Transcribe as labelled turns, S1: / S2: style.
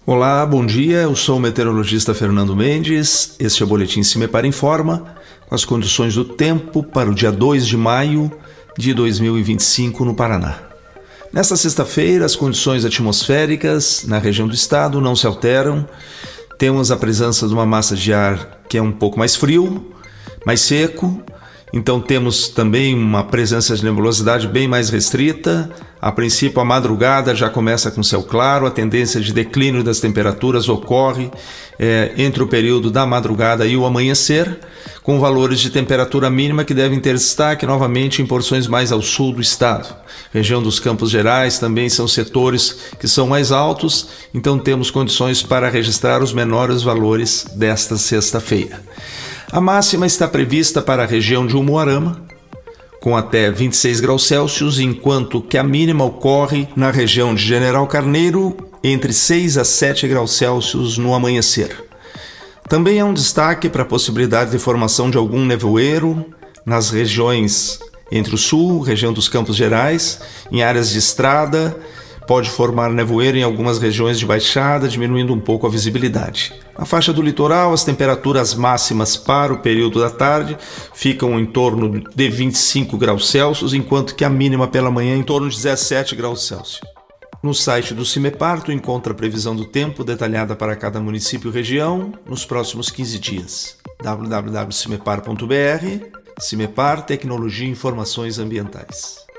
S1: Olá, bom dia. Eu sou o meteorologista Fernando Mendes. Este é o Boletim Cimepar Informa, com as condições do tempo para o dia 2 de maio de 2025 no Paraná. Nesta sexta-feira, as condições atmosféricas na região do estado não se alteram. Temos a presença de uma massa de ar que é um pouco mais frio, mais seco. Então temos também uma presença de nebulosidade bem mais restrita. A princípio, a madrugada já começa com céu claro. A tendência de declínio das temperaturas ocorre entre o período da madrugada e o amanhecer, com valores de temperatura mínima que devem ter destaque novamente em porções mais ao sul do estado. Região dos Campos Gerais também são setores que são mais altos, então temos condições para registrar os menores valores desta sexta-feira. A máxima está prevista para a região de Umuarama, com até 26 graus Celsius, enquanto que a mínima ocorre na região de General Carneiro, entre 6 a 7 graus Celsius no amanhecer. Também há um destaque para a possibilidade de formação de algum nevoeiro nas regiões entre o sul, região dos Campos Gerais, em áreas de estrada. Pode formar nevoeiro em algumas regiões de baixada, diminuindo um pouco a visibilidade. Na faixa do litoral, as temperaturas máximas para o período da tarde ficam em torno de 25 graus Celsius, enquanto que a mínima pela manhã em torno de 17 graus Celsius. No site do Cimepar, tu encontra a previsão do tempo detalhada para cada município e região nos próximos 15 dias. www.cimepar.br. Cimepar, Tecnologia e Informações Ambientais.